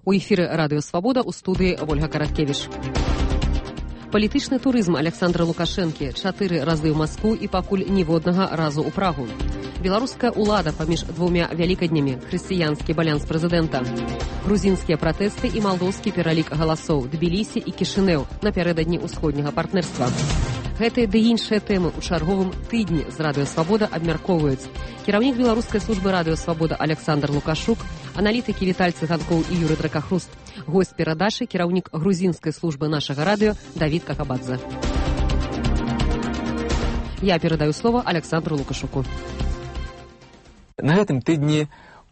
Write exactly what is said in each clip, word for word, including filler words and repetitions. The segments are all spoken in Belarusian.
У эфіры радыё Свабода, у студыі Вольга Караткевіч. Палітычны турызм Александра Лукашэнкі чатыры разы ў Маскву і пакуль ніводнага разу ў Прагу. Беларуская ўлада паміж двумя вялікаднямі, хрысціянскі балянс прэзідэнта. Грузінскія пратэсты і малдоўскі пералік галасоў, Тбілісі і Кішынеў напярэдадні ўсходняга партнерства. Гэтыя ды іншыя тэмы ў чарговым тыдні з радыё Свабода абмяркоўваюць кіраўнік беларускай службы радыё Свабода Александр Лукашук, аналітыкі Віталь Цыганкоў і Юрый Дракахруст, госць перадачы кіраўнік грузінскай службы нашага радыё Давід Какабадзе. Я перадаю слово Александру Лукашуку. На гэтым тыдні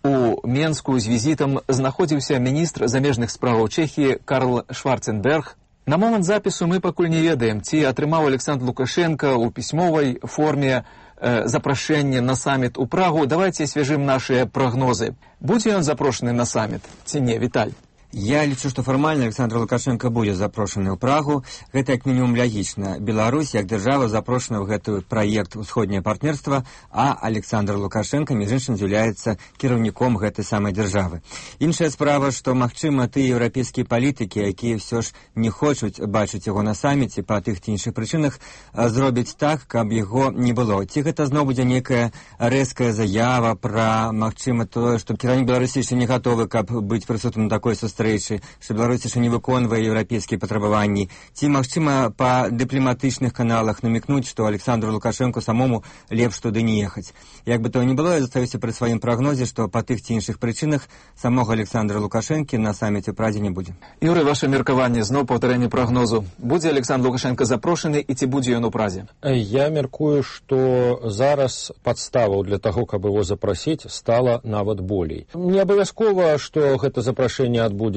у Менску з візітам знаходзіўся міністр замежных справаў Чэхіі Карл Шварценберг. На момант запісу мы пакуль не ведаем, ці атрымаў Александр Лукашенко ў пісьмовай форме э, запрашэнне на саміт у Прагу. Давайте свяжым нашыя прагнозы. Будзе ён запрошаны на саміт ці не, Віталь? Я лічу, што фармальна Александр Лукашенко будзе запрошаны ў Прагу. Гэта як мінімум лагічна. Беларусь як дзяржава запрошана ў гэты праект усходняе партнерства, а Александр Лукашенко, між іншым, з'яўляецца кіраўніком гэтай самай дзяржавы. Іншая справа, што, магчыма, тыя еўрапейскія палітыкі, якія ўсё ж не хочуць бачыць яго на саміце па тых ці іншых прычынах, зробяць так, каб яго не было. Ці гэта зноў будзе нейкая рэзкая заява пра, магчыма, тое, што кіраўнік Беларусі яшчэ не гатовы, каб быць прысутным на такой сустрэчы, што Беларусь яшчэ не выконвае еўрапейскія патрабаванні, ці, магчыма, па дыпламатычных каналах намікнуць, што Александру Лукашенку самому лепш туды не ехаць. Як бы то ні было, я застаюся пры сваім прагнозе, што па тых ці іншых прычынах самога Александра Лукашэнкі на саміце ў Прадзе не будзе. Юрый, ваше меркаванне, зноў паўтарэнне прагнозу. Будзе Александр Лукашенко запрошаны і ці будзе ён у Празе? Я меркую, што зараз падставаў для таго, каб его запрасіць, стала нават болей. Не абавязкова, што гэта запрашэнне адбудзецца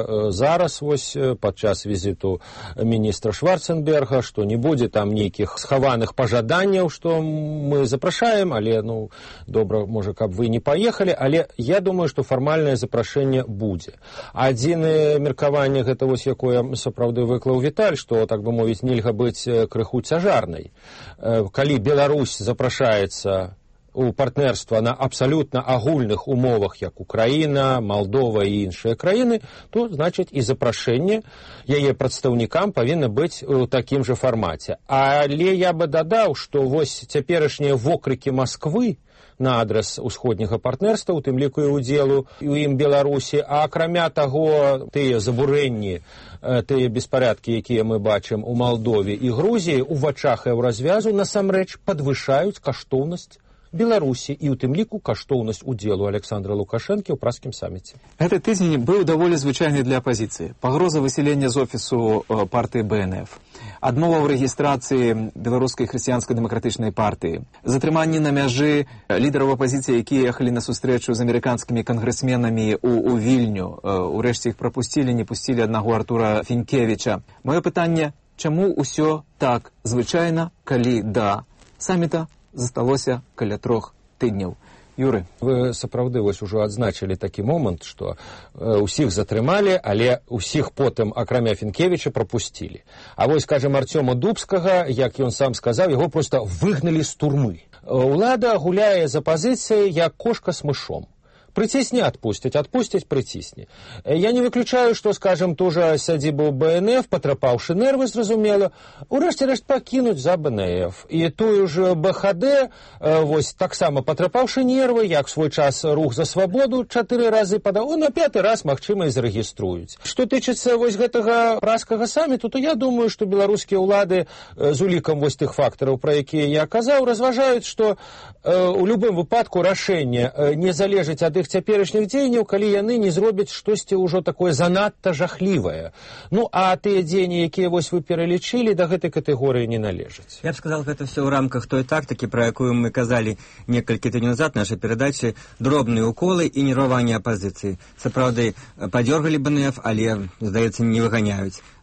зараз, вось, падчас візіту міністра Шварценберга, што не будзе там нейкіх схаваных пажаданняў, што мы запрашаем, але, ну, добра, можа, каб вы не паехалі, але я думаю, што фармальнае запрашэнне будзе. Адзінае меркаванне, гэта вось, якое сапраўды выклаў Віталь, што, так бы мовіць, нельга быць крыху цяжарнай. Калі Беларусь запрашаецца у партнерства на абсалютна агульных умовах, як Украіна, Малдова і іншыя краіны, то, значыць, і запрашэнне яе прадстаўнікам павінна быць у такім жа фармаце. Але я бы дадаў, што вось цяперашнія вокрыкі Масквы на адрас усходняга партнерства, у тым ліку і удзелу у ім Беларусі, а акрамя таго, тыя забурэнні, тыя беспарадкі, якія мы бачым у Малдове і Грузіі, у вачах еўразвязу насамрэч падвышаюць каштоўнасць Беларусі і ў тым ліку каштоўнасць удзелу Александра Лукашэнкі ў пражскім саміце. Гэты тыдзень быў даволі звычайны для апазіцыі. Пагроза высялення з офісу партыі Бэ Эн Эф, адмова ў рэгістрацыі беларускай хрысціянска-дэмакратычнай партыі, затрыманні на мяжы лідараў апазіцыі, якія ехалі на сустрэчу з амерыканскімі кангрэсменамі у, у Вільню. Урэшце іх прапусцілі, не пусцілі аднаго Артура Фінкевіча. Маё пытанне, чаму ўсё так звычайна, калі да саміта засталося каля трох тыдняў? Юры, вы сапраўды вось ужо адзначылі такі момант, што э, усіх затрымалі, але усіх потым, акрамя Фінкевіча, прапусцілі. А вось, скажем, Артёма Дубскага, як ён сам сказаў, яго проста выгналі з турмы. Улада гуляе за пазіцыяй, як кошка з мышом. Прыцісні, адпусцяць, адпусцяць, прыцісні. Я не выключаю, што, скажем, тужа сядзібу Бэ Эн Эф, патрапаўшы нервы, зразумела, урэшце рэшт пакінуць за Бэ Эн Эф. І тую ж Бэ Ха Дэ, вось, таксама патрапаўшы нервы, як свой час рух за свабоду, чатыры разы падаў, на пяты раз, магчыма, і зарэгіструюць. Што тычыцца вось гэтага пражскага саміту, то я думаю, што беларускія ўлады з улікам вось тых фактараў, пра якія я казаў, разважаюць, што у любым выпадку рашэнне не залежыць ад іх цяперашніх дзеянняў, калі яны не зробяць штосьці ўжо такое занадта жахлівае. Ну, а тыя дзеянні, якія вось вы пералічылі, да гэтай катэгорыі не належаць. Я б сказал, гэта все ў рамках той тактыкі, пра якую мы казалі некалькі тыдняў назад нашай перадачы, дробныя уколы і нерваванне апазіцыі. Сапраўды, падзёргалі Бэ Эн Эф, але, здаецца, не выганяюць.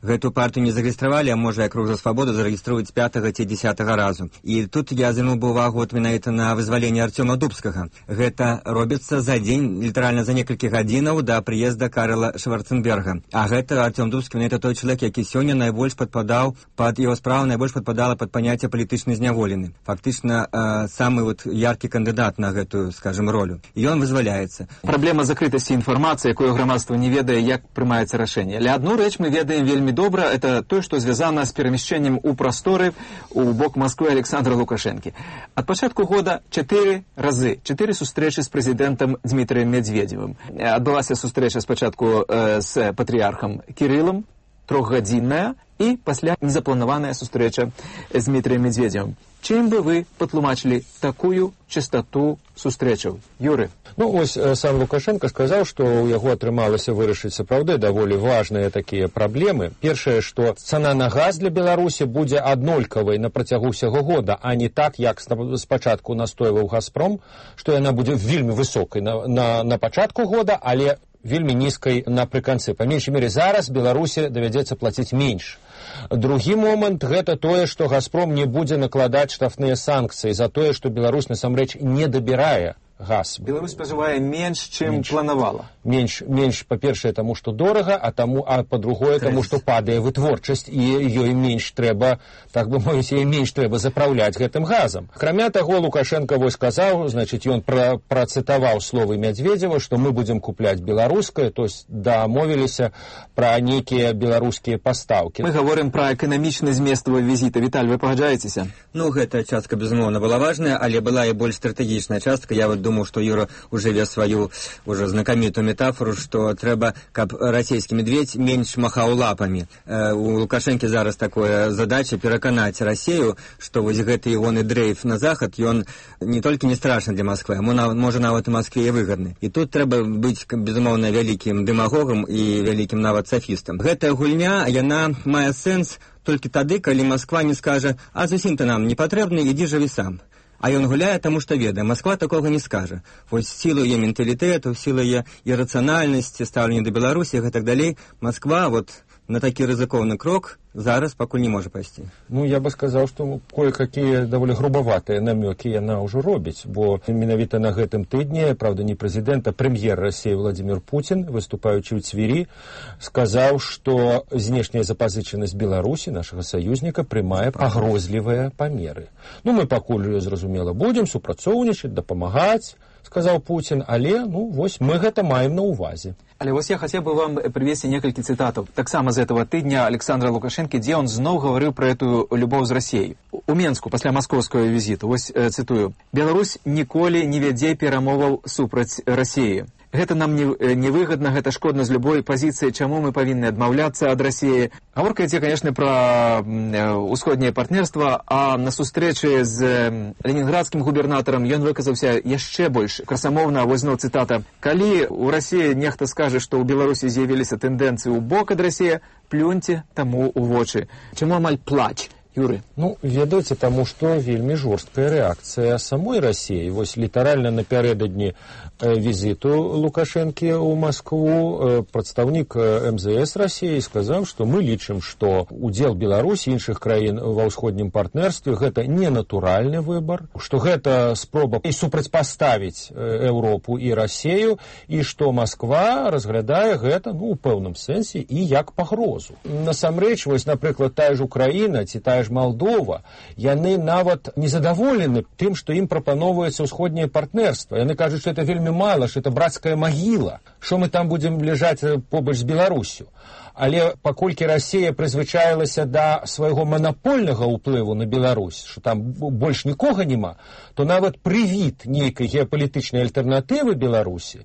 гэту партыю не зарэгістравалі, а можа, як Рух за свабоду зарэгіструюць пятага ці дзесятага разу. І тут я звярнуў бы увагу от менавіта на вызваленне Арцёма Дубскага. Гэта робіцца за дзень, літаральна за некалькі гадзінаў да прыезда Карла Шварценберга. А гэта Арцём Дубскі, менавіта той чалавек, які сёння найбольш падпадаў пад яго справу, найбольш падпадала пад паняцце палітычны зняволены. Фактычна э, самы вот яркі кандыдат на гэтую, скажем, ролю. І ён вызваляецца. Праблема закрытасці інфармацыі, якую грамадства не ведае, як прымаецца рашэнне. Але одну рэч мы ведаем вельмі добра, это тое, што звязана з перамяшчэннем у прасторы у бок Масквы Александра Лукашэнкі. Ад пачатку года чатыры разы, чатыры сустрэчы з прэзідэнтам Дмітрыем Медведзевым. Адбылася сустрэча спачатку э, з патрыярхам Кірылам, трохгадзінная, і пасля незапланаваная сустрэча з Дмітрыем Медведзевым. Чым бы вы патлумачылі такую частоту сустрэчаў? Юры? Ну, ось сам Лукашенко сказаў, што ў яго атрымалася вырашыць сапраўды даволі важныя такія праблемы. Першае, што цана на газ для Беларусі будзе аднолькавай на працягу ўсяго года, а не так, як спачатку настойваў Газпром, што яна будзе вельмі высокай на, на, на пачатку года, але вельмі нізкай напрыканцы. Па меншай мере, зараз Беларусі давядзецца плаціць менш. Другі момант – гэта тое, што Газпром не будзе накладаць штрафныя санкцыі за тое, што Беларусь насамрэч не дабірае газ. Беларусь спажывае менш, чым менш. Планавала. Менш, менш па-першае, таму, што дорага, а, таму, а па-другое, таму, што падае вытворчасць, і ёй менш трэба, так бы мовіць, ёй менш трэба запраўляць гэтым газам. Акрамя таго, Лукашенко вось сказаў, значыць, ён пра, працытаваў словы Медведзева, што мы будзем купляць беларускае, то есть дамовіліся пра нейкія беларускія пастаўкі. Мы гаворым пра эканамічны змест візіта. Віталь, вы пагаджаецеся? Ну, гэтая частка, безумоўна, была важная, але была і больш стратэгічная частка. Я вот думаю, что Юра уже вез свою уже знакомитую метафору, что трэба, каб расійскі медведь менш махаў лапами. Э, у Лукашэнкі зараз такая задача пераканаць Расію, што вось гэты ягоны дрейф на захад, ён не толькі не страшны для Москвы, а можа нават і Москве і выгадны. І тут трэба быць, безумоўна, вялікім дэмагогам і вялікім нават сафістам. Гэтая гульня, яна мае сэнс толькі тады, калі Москва не скажа: а зусім-то нам не патрэбны, ідзі жыві сам. А ён гуляе, таму што ведае, Москва такога не скажа. Вось сілу яе менталітэту, сілу яе ірацыянальнасці, стаўлення да Беларусі і гэтак далей, Москва вот на такі рызыкоўны крок зараз пакуль не можа пайсці. Ну, я бы сказаў, што кое-какія даволі грубаватыя намёкі яна ўжо робіць, бо менавіта на гэтым тыдні, правда, не прэзідэнт, а прэм'ер Расіі Владзімір Пуцін, выступаючы ў Цвірі, сказаў, што знешняя запазычанасць Беларусі, нашага саюзніка, прымае пагрозлівыя памеры. Ну, мы пакуль, зразумела, будзем супрацоўнічаць, дапамагаць, сказаў Пуцін, але, ну, вось мы гэта маем на ўвазе. Але вось я хацеў бы вам прывесці некалькі цытатаў. Таксама з гэтага тыдня Александра Лукашэнкі, дзе ён зноў гаварыў пра эту любоў з Расіяй. У Менску пасля маскоўскага візіту, вось э, цытую: «Беларусь ніколі не вядзе перамоваў супраць Расіі. Гэта нам не, не выгадна, гэта шкодна з любой пазіцыі, чаму мы павінны адмаўляцца ад Расіі». Гаворка ідзе, канешне, пра ўсходняе партнерства, а на сустрэчы з ленінградскім губернатарам ён выказаўся яшчэ больш красамоўна. Вось зноў цытата: «Калі у Расіі нехта скажа, што ў Беларусі з'явіліся тэндэнцыі ў бок ад Расіі, плюньце таму ў вочы». Чаму амаль плач? Юры? Ну, ведаеце, таму што вельмі жорсткая рэакцыя самой Расіі. Вось літаральна напярэдадні візіту Лукашэнкі ў Маскву прадстаўнік эм зэ эс Расіі сказаў, што мы лічым, што удзел Беларусі і іншых краін ва ўсходнім партнерстве гэта не натуральны выбар, што гэта спроба і супрацьпаставіць Еўропу і Расію, і што Масква разглядае гэта, ну, у пэўным сэнсе і як пагрозу. Насамрэч, вось, напрыклад, тая ж Украіна ці тая ж Малдова, яны нават незадаволены тым, што ім прапаноўваецца ўсходняе партнерства. Яны кажуць, што это вельмі мала, што это брацкая магіла, што мы там будзем ляжаць побач з Беларуссю. Але паколькі Расія прызвычаілася да свайго манапольнага ўплыву на Беларусь, што там больш нікога няма, то нават прывід нейкай геапалітычнай альтэрнатывы Беларусі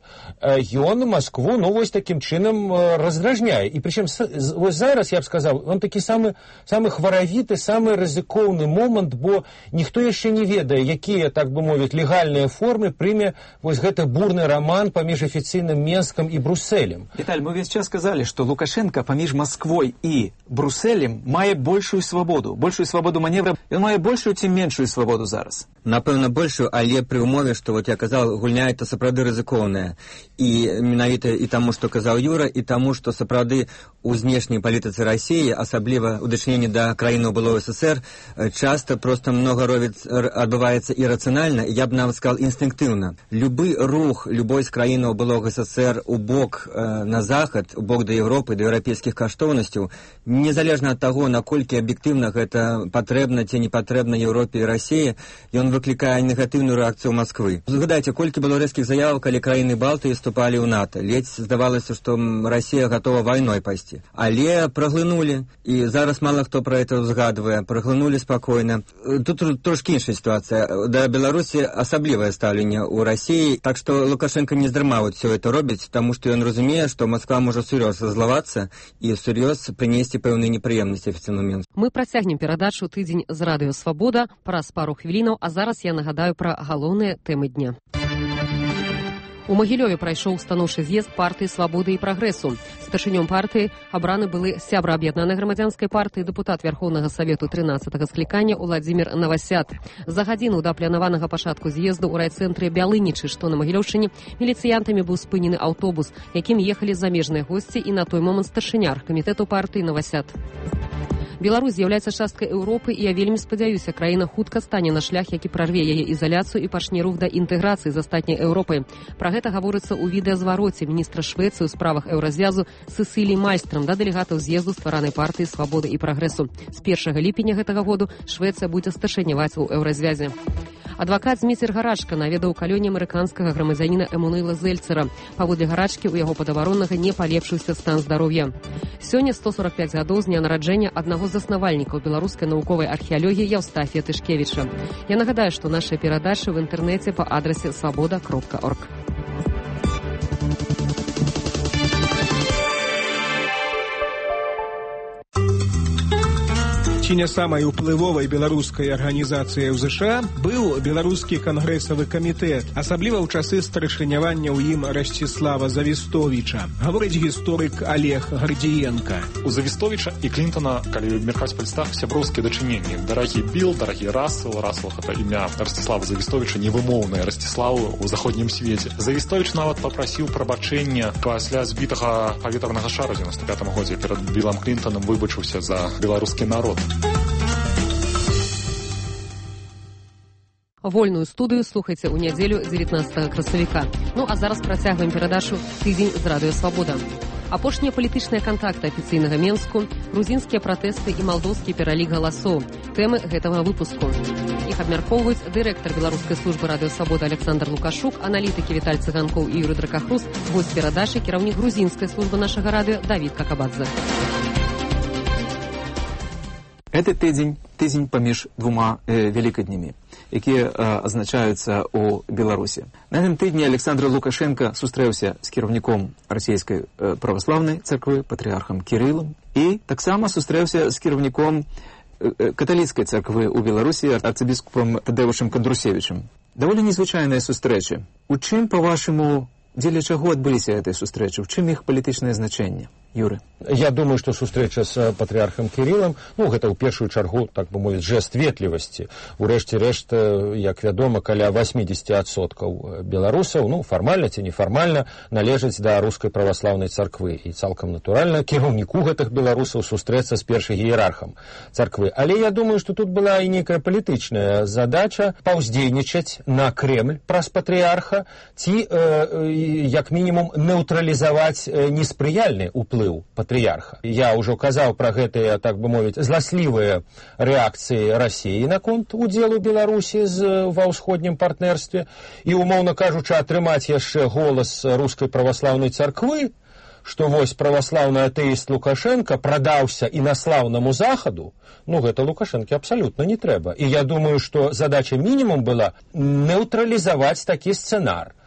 ён Маскву, ну, вось такім чынам раздражняе. І прычым вось зараз, я б сказаў, он такі самы, самы хваравіты, самы рызыкоўны момант, бо ніхто яшчэ не ведае, якія, так бы мовіць, легальныя формы прыме вось гэты бурны раман паміж афіцыйным Менскам і Брусэлем. Віталь, мы весь час сказалі, што Лукашенко паміж Масквой і Брусэлем мае большую свабоду, большую свабоду маневра. Ён мае большую ці меншую свабоду зараз? Напэўна, большую, але пры ўмове, што вот я казаў, гульня это сапраўды рызыкоўная. І менавіта і таму, што казаў Юра, і таму, што сапраўды у знешняй палітыцы Расіі, асабліва ў дачыненні да краінаў былого СССР, часта проста многа робіць, адбываецца ірацыянальна, я б нават сказал інстынктыўна. Любы рух любой з краінаў былога СССР у бок э, на захад, у бок да Европы, да еўрапейскіх каштоўнасцяў, незалежна ад таго, наколькі аб'ектыўна гэта патрэбна ці не патрэбна Еўропе і Расіі, ён выклікае негатыўную рэакцыю Масквы. Згадайце, колькі было рэзкіх заяваў, калі краіны Балтыі ступалі ў НАТО. Ледзь здавалася, што Расія гатова вайной пайсці. Але праглынулі, і зараз мала хто пра гэта ўзгадвае, праглынулі спакойна. Тут трошкі іншая сітуацыя. Да Беларусі асаблівае стаўленне ў Расіі, так што Лукашенко не здарма вот все это робіць, таму што ён разумее, што Масква можа сур'ёз раззлавацца і сур'ёз прынесці пэўныя непрыемнасці афіцыйнаму Мінску. Мы працягнем перадачу «Тыдзень з радыё Свабода» праз пару хвілінаў, а зараз я нагадаю пра галоўныя тэмы дня. У Магілёве прайшоў станоўчы з'езд партыі «Свабоды і прагрэсу». Старшынём партыі абраны былы сябра аб'яднанай грамадзянскай партыі, дэпутат Верхоўнага Савету трынаццатага склікання Уладзімір Навасят. За гадзіну да планаванага пачатку з'езду ў райцэнтры Бялынічы, што на Магілёўшчыне, міліцыянтамі быў спынены аўтобус, якім ехалі замежныя госці і на той момант старшыня аргкамітэту партыі Навасят. Беларусь з'яўляецца часткай Еўропы, і я вельмі спадзяюся, краіна хутка стане на шлях, які прарве яе ізаляцыю і пачне рух да інтэграцыі з астатняй Еўропай. Пра гэта гаворыцца ў відэазвароце міністра Швецыі ў справах еўразвязу Сесілі Мальстрам да дэлегатаў з'езду стваранай партыі «Свабоды і прагрэсу». З першага ліпеня гэтага году Швецыя будзе старшыняваць у еўразвязе. Адвакат Зміцер Гарачка наведаў калёне амерыканскага грамадзяніна Эмануэла Зельцера. Паводле Гарачкі, у яго падабароннага не палепшыўся стан здароўя. Сёння сто сорок пяць гадоў з дня нараджэння аднаго з заснавальнікаў беларускай навуковай археалогіі Яўстафія Тышкевіча. Я нагадаю, што наша перадача в інтэрнэце па адрасе свабода кропка орг. Ці не самай уплывовай беларускай арганізацыяй у ЗША быў беларускі кангрэсавы камітэт, асабліва ў часы старшынявання ў ім Расціслава Завістовіча, гаворыць гісторык Олег Гардзіенка. У Завістовіча і Клінтона, калі меркаваць па лістах, сяброўскія дачыненні. Дарагі Білл, дарагі Рассел, Рассел гэта імя Расціслава Завістовіча, невымоўнае Расціславу ў заходнім свеце. Завістовіч нават папрасіў прабачэння пасля збітага паветранага шара ў дзевяноста пятым годзе перад Биллам Клінтонам, выбачыўся за беларускі народ. Вольную студыю слухайце ў нядзелю дзевятнаццатага красавіка. Ну а зараз працягваем перадачу «Тыдзень з радыё Свабода». Апошнія палітычныя кантакты афіцыйнага Менску, грузінскія пратэсты і малдоўскі пералік галасоў. Тэмы гэтага выпуску. Іх абмяркоўваюць дырэктар беларускай службы радыё Свабода Александр Лукашук, аналітыкі Віталь Цыганкоў і Юрый Дракахрус, госць перадачы кіраўнік грузінскай службы нашага радыё Давід Какабадзе. Гэты тыдзень тыдзень паміж двума э, вялікаднямі, якія э, азначаюцца ў Беларусі. На гэтым тыдні Александр Лукашенко сустрэўся з кіраўніком расійскай э, праваслаўнай царквы, патрыархам Кірылам, і таксама сустрэўся з кіраўніком э, каталіцкай царквы ў Беларусі, арцыбіскупам Тадэўшам Кандрусевічам. Даволі незвычайныя сустрэчы. У чым, па-вашаму, дзеля чаго адбыліся гэтыя сустрэчы? У чым іх палітычнае значэнне? Юры. Я думаю, што сустрэча з патрыархам Кірылам, ну, гэта ў першую чаргу, так бы мовіць, жэст ветлівасці. Урэшце рэшт, як вядома, каля восемьдесят адсоткаў беларусаў, ну, фармальна ці нефармальна, належаць да рускай праваслаўнай царквы. І цалкам натуральна кіраўніку гэтых беларусаў сустрэцца з першым іерархам царквы. Але я думаю, што тут была і нейкая палітычная задача паўздзейнічаць на Кремль праз патрыарха ці, э, як мінімум, нейтралізаваць неспрыяльны ўплыў патрыярха. Я ўжо казаў пра гэтыя, так бы мовіць, зласлівыя рэакцыі Расіі наконт удзелу Беларусі з, ва ўсходнім партнерстве і, умоўна кажучы, атрымаць яшчэ голас рускай праваслаўнай царквы, што вось праваслаўны атэіст Лукашенко прадаўся інаслаўнаму захаду, ну, гэта Лукашенке абсалютна не трэба. І я думаю, што задача мінімум была нейтралізаваць такі сцэнар.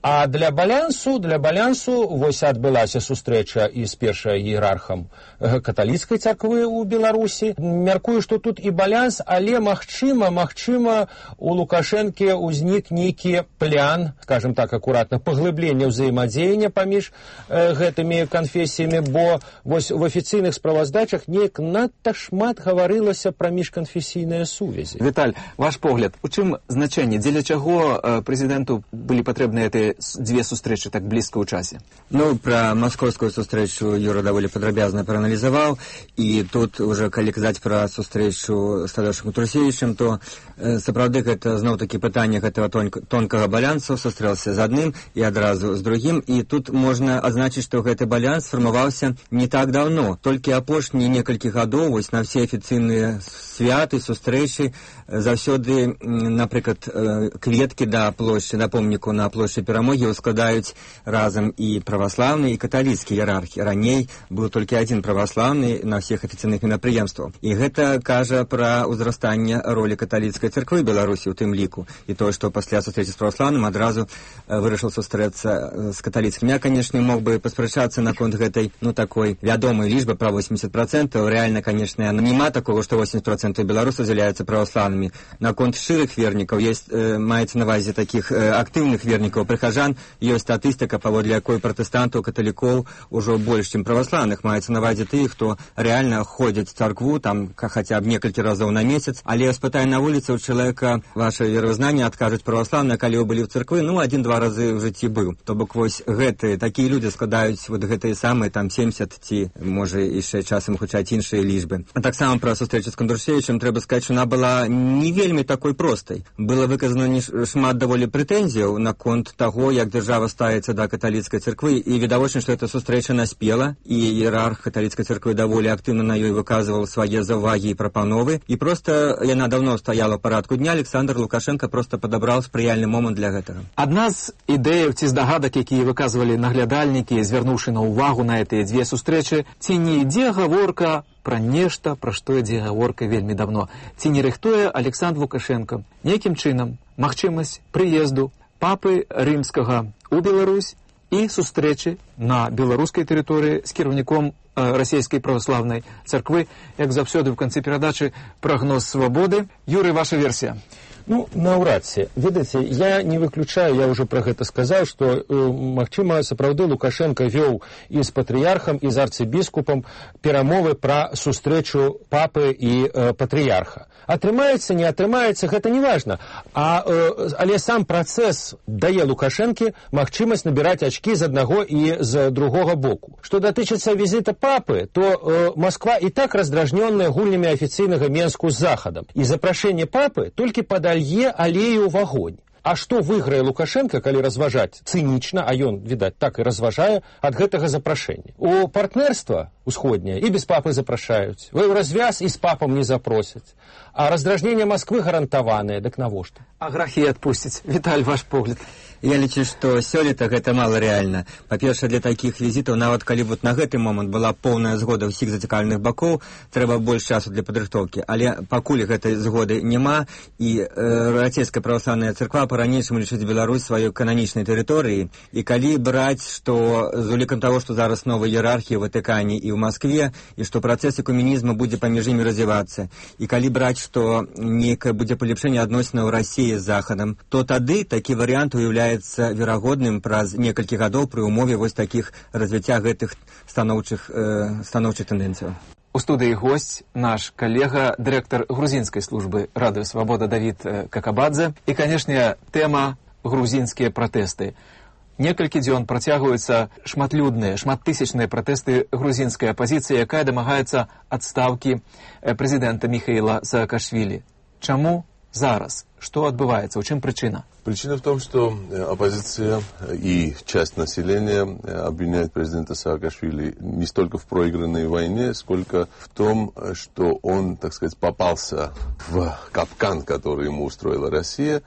А для балансу, для балансу вось адбылася сустрэча і з першым іерархам каталіцкай царквы ў Беларусі. Мяркую, што тут і баланс, але магчыма, магчыма, у Лукашэнкі ўзнік нейкі плян, скажем так, акуратна, паглыблення ўзаемадзеяння паміж э, гэтымі канфесіямі, бо вось в афіцыйных справаздачах неяк надта шмат гаварылася пра міжканфесійныя сувязі. Віталь, ваш погляд, у чым значэнне, дзеля чаго э, прэзідэнту былі патрэбныя гэтыя дзве сустрэчы так блізка ў часе? Ну, пра маскоўскую сустрэчу Юра даволі падрабязна прааналізаваў, і тут уже калі казаць пра сустрэчу з Тадеушам Кутрусевічам, то э, сапраўды гэта зноў-такі пытанне гэтага тонк, тонкага балансу, сустрэўся з адным і адразу з другім, і тут можна адзначыць, што гэты баланс сфармаваўся не так даўно, толькі апошнія некалькі гадоў, вось на все афіцыйныя святы, сустрэчы, заўсёды, напрыклад, кветкі да плошчы, да помніку на плошчы Перамогі складаюць разам і праваслаўныя, і каталіцкія іерархі. Раней быў толькі адзін праваслаўны на ўсіх афіцыйных мерапрыемствах. І гэта кажа пра ўзрастанне ролі каталіцкай царквы Беларусі ў тым ліку. І тое, што пасля сустрэчы з праваслаўным адразу вырашыў сустрэцца з каталіцкім. Я, канешне, мог бы паспрачацца наконт гэтай, ну, такой вядомай лічбы пра восемьдесят процентов. Рэальна, канешне, няма такого, што восемьдесят процентов беларусаў з'яўляюцца праваслаўнымі. Наконт шчырых вернікаў есть, э, маецца на ўвазе такіх э, актыўных вернікаў прыхажан, ёсць статыстыка, паводле якой пратэстантаў, каталікоў ужо больш, чым праваслаўных. Маецца на ўвазе тых, хто рэальна ходзяць в царкву, там хаця б некалькі разоў на месяц, але спытай на вуліцы у чалавека ваше веравызнанне, адкажуць праваслаўныя, калі вы былі ў царквы, ну, адзін-два разы ў жыцці быў. То бок вось гэтыя, такія людзі складаюць вот гэтыя самыя там семьдесят ці, можа, яшчэ часам хутчэй іншыя лічбы. А таксама пра сустрэчу з Кандрушевічам трэба сказаць, што яна была не вельмі такой простай. Было выказано шмат даволі прэтэнзіяў наконт таго, як дзяржава ставіцца да каталіцкай царквы, і відавочна, што эта сустрэча наспела, і іерарх каталіцкай царквы даволі актыўна на ёй выказваў свае заўвагі і прапановы, і проста яна даўно стаяла ў парадку дня. Александр Лукашенко проста падабраў спрыяльны момант для гэтага. Адна з ідэяў ці здагадак, якія выказвалі наглядальнікі, звярнуўшы на ўвагу на гэтыя дзве сустрэчы, ці не ідзе гаворка пра нешта, пра што ідзе гаворка вельмі давно. Ці не рыхтуе Александр Лукашенко нейкім чынам магчымасць прыезду папы рымскага ў Беларусь і сустрэчы на беларускай тэрыторыі з кіраўніком расійскай праваслаўнай царквы. Як заўсёды ў канцы перадачы прагноз свабоды. Юрый, ваша версія? Ну, наўрад ці. Ведаеце, я не выключаю, я ўжо пра гэта сказаў, што, э, магчыма, сапраўды Лукашенко вёў і з патрыярхам, і з арцыбіскупам перамовы пра сустрэчу папы і э, патрыярха. Атрымаецца, не атрымаецца, гэта не важна. А, э, але сам працэс дае Лукашэнкі магчымасць набіраць ачкі з аднаго і з другога боку. Што датычыцца візіта папы, то э, Москва і так раздражнённая гульнямі афіцыйнага Менску з захадам. І запрашэнне папы толькі падае алею в огонь. А што выйграе Лукашенко, калі разважаць цынічна, а ён, відаць, так і разважае ад гэтага запрашэння? У партнерства усходняе і без папы запрашаюць. Вы ў развяз і з папам не запросяць. А раздражненне Москвы гарантаванае, дык навошта? А грахі адпусціць. Віталь, ваш погляд. Я лічу, што сёлета гэта мала рэальна. Па-першае, для такіх візітаў, нават калі вот на гэты момант была поўная згода ўсіх зацікаўленых бакоў, трэба больш часу для падрыхтоўкі. Але пакуль гэтай згоды няма, і э, расійская праваслаўная царква па-ранейшаму лічыць Беларусь сваёй кананічнай тэрыторыі, і калі браць, што з улікам таго, што зараз новая іерархія ў Ватыкане і ў Маскве, і што працэс экуменізму будзе паміж імі развівацца, і калі браць, што нейкае будзе палепшэнне адносінаў Расіі з Захадам, то тады такі варыянт уяўляецца верагодным праз некалькі гадоў пры умове вось такіх развіцця гэтых станоўчых, э, станоўчых тэндэнцыяў. У студыі госць наш калега, дырэктар грузінскай службы Радыё Свабода Давід Какабадзе. І, канешне, тэма грузінскія пратэсты. Некалькі дзён працягваюцца шматлюдныя, шматтысячныя пратэсты грузінскай апазіцыі, якая дамагаецца адстаўкі прэзідэнта Михаила Саакашвілі. Чаму зараз? Что отбывается? В чем причина? Причина в том, что оппозиция и часть населения обвиняет президента Саакашвили не столько в проигранной войне, сколько в том, что он, так сказать, попался в капкан, который ему устроила Россия,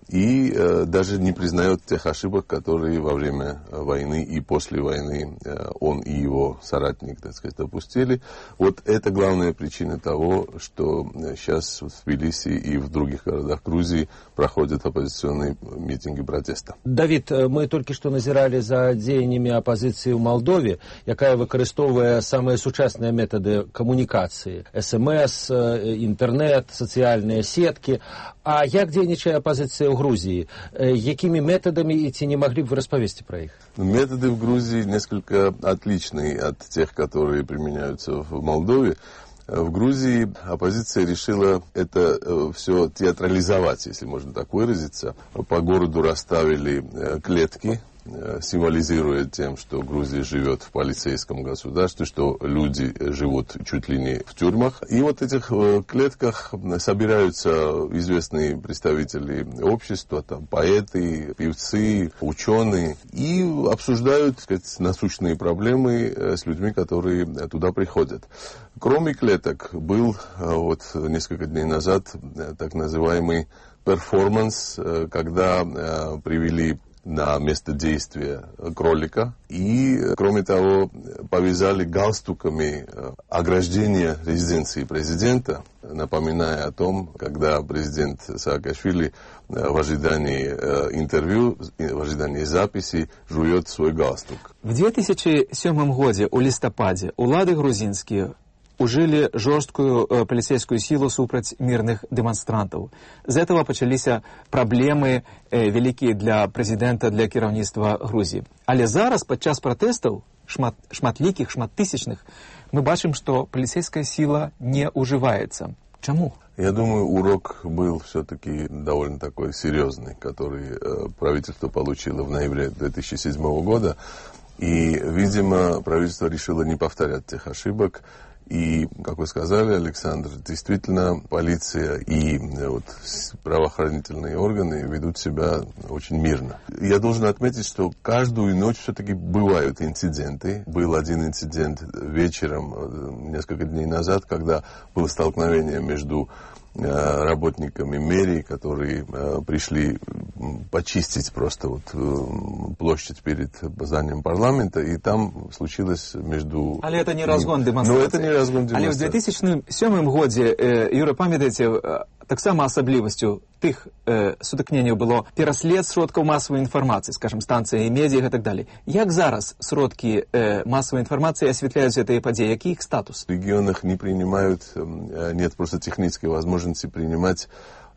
и э, даже не признает тех ошибок, которые во время войны и после войны э, он и его соратник, так сказать, допустили. Вот это главная причина того, что сейчас в Тбилиси и в других городах Грузии проходят оппозиционные митинги протеста. Давид, мы только что назирали за дзеяннями оппозиции в Молдове, якая выкарыстоўвае самые сучасныя методы коммуникации: СМС, интернет, социальные сетки. А як дзейнічае оппозиция в Грузии? Якими методами, и ці не могли бы вы распавесці про их? Методы в Грузии несколько отличные от тех, которые применяются в Молдове. В Грузии оппозиция решила это э, все театрализовать, если можно так выразиться. По городу расставили э, клетки, э, символизируя тем, что Грузия живет в полицейском государстве, что люди живут чуть ли не в тюрьмах. И вот в этих э, клетках собираются известные представители общества, там, поэты, певцы, ученые, и обсуждают, так сказать, насущные проблемы э, с людьми, которые туда приходят. Кроме клеток был вот несколько дней назад так называемый перформанс, когда привели на место действия кролика и, кроме того, повязали галстуками ограждение резиденции президента, напоминая о том, когда президент Саакашвили в ожидании интервью, в ожидании записи жует свой галстук. В две тысячи седьмом году у листопаде улады грузинские ужили жорсткую э, полицейскую силу супраць мирных демонстрантов. З этого начались проблемы э, великие для президента, для кіраўніцтва Грузии. Але зараз, подчас протестов, шмат, шматликих, шматтысячных, мы бачим, что полицейская сила не уживается. Чему? Я думаю, урок был все-таки довольно такой серьезный, который э, правительство получило в ноябре две тысячи седьмого года. И, видимо, правительство решило не повторять тех ошибок. И, как вы сказали, Александр, действительно, полиция и вот, правоохранительные органы ведут себя очень мирно. Я должен отметить, что каждую ночь все-таки бывают инциденты. Был один инцидент вечером, несколько дней назад, когда было столкновение между работниками мэрии, которые э, пришли почистить просто вот э, площадь перед зданием парламента, и там случилось между... Але это не разгон демонстрации. Но это не разгон демонстрации. Але в две тысячи седьмом году, э, Юра, памятаете, э, таксама асаблівасцю тых э, сутыкненняў было пераслед сродкаў массовой информации, скажем, станции медиа и так далее. Як зараз сродки э, массовой информации осветляют эти подеи? Какие их статус? В регионах не принимают, э, нет просто технической возможности принимать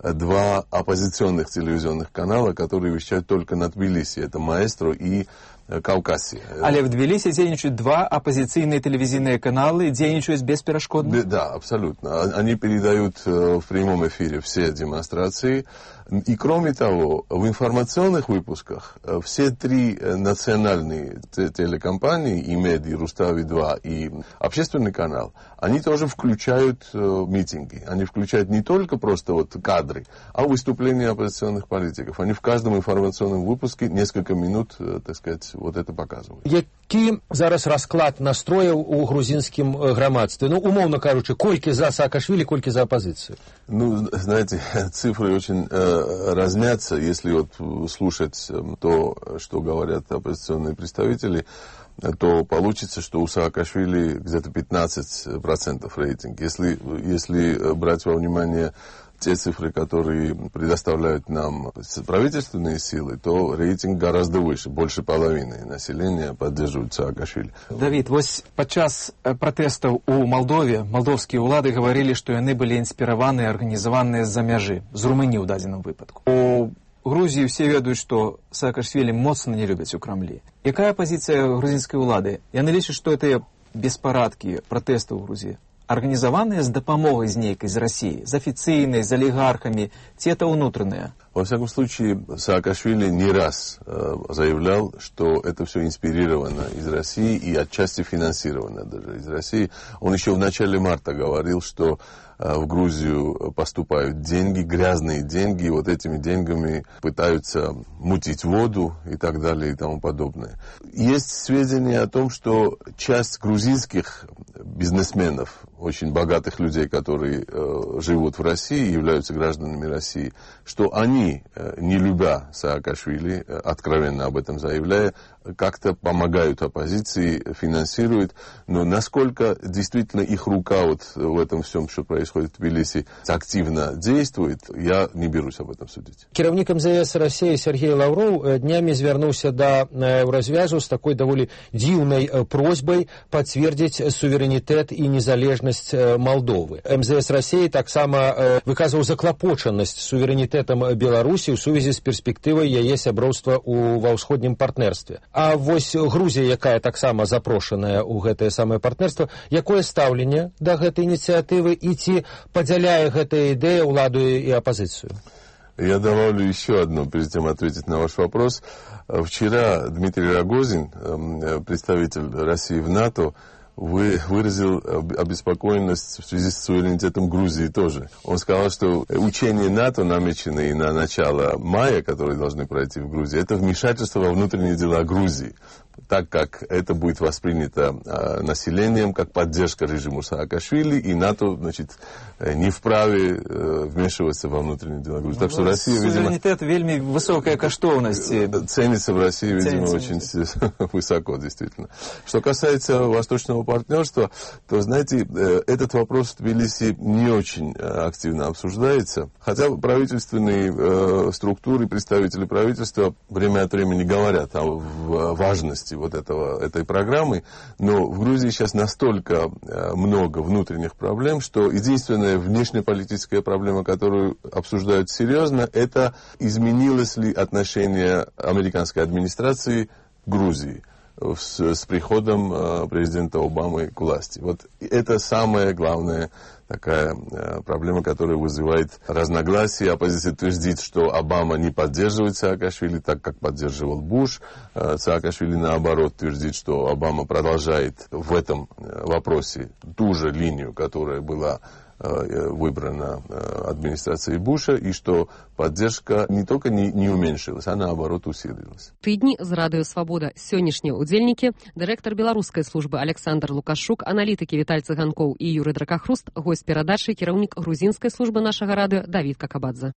два оппозиционных телевизионных канала, которые вещают только на Тбилиси. Это «Маэстро» и Кавказия. Але в Тбилиси дзейнічаюць два оппозиционные телевизионные каналы, дзейнічаюць бесперашкодна? Да, абсолютно. Они передают в прямом эфире все демонстрации. И кроме того, в информационных выпусках все три национальные телекомпании, и МЕД, и Рустави два, и общественный канал, они тоже включают митинги. Они включают не только просто вот кадры, а выступления оппозиционных политиков. Они в каждом информационном выпуске несколько минут, так сказать, вот это показывают. Які зараз расклад настрояў у грузинскім грамадстве? Ну, умовно кажучи, колькі за Саакашвили, колькі за оппозицию? Ну, знаете, цифры очень э, разнятся. Если вот слушать то, что говорят оппозиционные представители, то получится, что у Саакашвили где-то пятнадцать процентов рейтинг. Если, если брать во внимание те цифры, которые предоставляют нам правительственные силы, то рейтинг гораздо выше. Больше половины населения поддерживают Саакашвили. Давид, вось падчас протестов у Молдове молдовские улады говорили, что яны были инспированы и организованы з-за мяжы, з Румынии в дадзеным выпадку. У Грузии все ведают, что Саакашвили моцна не любят у Кремлі. Якая позиция грузинской улады? Яны лічаць, что это беспарадки, протесты в Грузии организованные с допомогой з нейкой из России, с официальной, с олигархами, те это внутренние? Во всяком случае, Саакашвили не раз э, заявлял, что это все инспирировано из России и отчасти финансировано даже из России. Он еще в начале марта говорил, что в Грузию поступают деньги, грязные деньги, и вот этими деньгами пытаются мутить воду и так далее и тому подобное. Есть сведения о том, что часть грузинских бизнесменов, очень богатых людей, которые э, живут в России, являются гражданами России, что они, э, не любя Саакашвили, э, откровенно об этом заявляя, как-то помогают оппозиции, финансируют, но насколько действительно их рука вот в этом всем, что происходит в Тбилиси, активно действует, я не берусь об этом судить. Кіраўнік эм зэ эс России Сергей Лавров днями звярнуўся да Еўразвязу з такой даволі дзіўнай просьбай пацвердзіць суверэнітэт і незалежнасць Молдовы. эм зэ эс России таксама выказваў заклапочанасць суверэнітэтам Беларусі ў сувязі з перспектывай яе сяброўства ва ўсходнім партнерстве. А вось Грузія, якая таксама запрошаная ў гэтае самае партнерство, якое стаўленне да гэтай ініцыятывы і ці падзяляе гэтая ідэя ўладу і апозицию? Я добавлю еще одно, прежде чем ответить на ваш вопрос. Вчера Дмитрий Рогозин, представитель России в НАТО, Вы, выразил обеспокоенность в связи с суверенитетом Грузии тоже. Он сказал, что учения НАТО, намеченные на начало мая, которые должны пройти в Грузии, это вмешательство во внутренние дела Грузии, так как это будет воспринято э, населением как поддержка режиму Саакашвили, и НАТО, значит, не вправе э, вмешиваться во внутренние дела Грузии. Так что Россия, видимо... Суверенитет вельми высокая каштовность. Ценится в России, видимо, Ценится. очень высоко, действительно. Что касается Восточного партнерства, то, знаете, этот вопрос в Тбилиси не очень активно обсуждается. Хотя правительственные э, структуры, представители правительства время от времени говорят о важности вот этого, этой программы, но в Грузии сейчас настолько много внутренних проблем, что единственная внешнеполитическая проблема, которую обсуждают серьезно, это изменилось ли отношение американской администрации к Грузии с, с приходом э, президента Обамы к власти. Вот это самая главная такая э, проблема, которая вызывает разногласия. Оппозиция твердит, что Обама не поддерживает Саакашвили так, как поддерживал Буш. Э, Саакашвили, наоборот, твердит, что Обама продолжает в этом вопросе ту же линию, которая была выбрана администрацией Буша, и что поддержка не только не, не уменьшилась, а наоборот усилилась. Тыдні з Радыё Свабода. Сённяшнія ўдзельнікі, дырэктар беларускай службы Александр Лукашук, аналітыкі Віталь Цыганкоў і Юрый Дракахруст, госць перадачы, кіраўнік грузінскай службы нашага радыё Давід Какабадзе.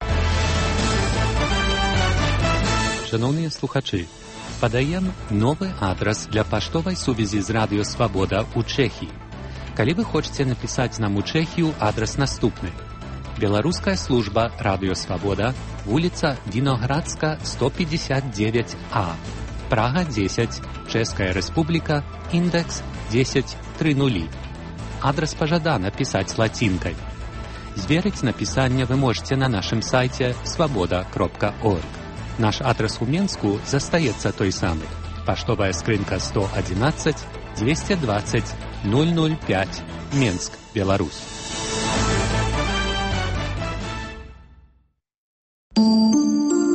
Шановныя слухачы, падаем новы адрас для паштовай сувязі з Радыё Свабода ў Чэхіі. Калі вы хочаце напісаць нам у Чэхію, адрас наступны. Беларуская служба Радыё Свабода, вуліца Віноградска, сто пятьдесят девять А, Прага десять, Чэшская Рэспубліка, індекс десять тридцать. Адрас пажадана пісаць лацінкай. Зверыць напісанне вы можете на нашым сайце свабода кропка орг. Наш адрас у Менску застаецца той самы. Паштовая скрынка сто одиннадцать двести двадцать ноль ноль пять, Менск, Беларусь.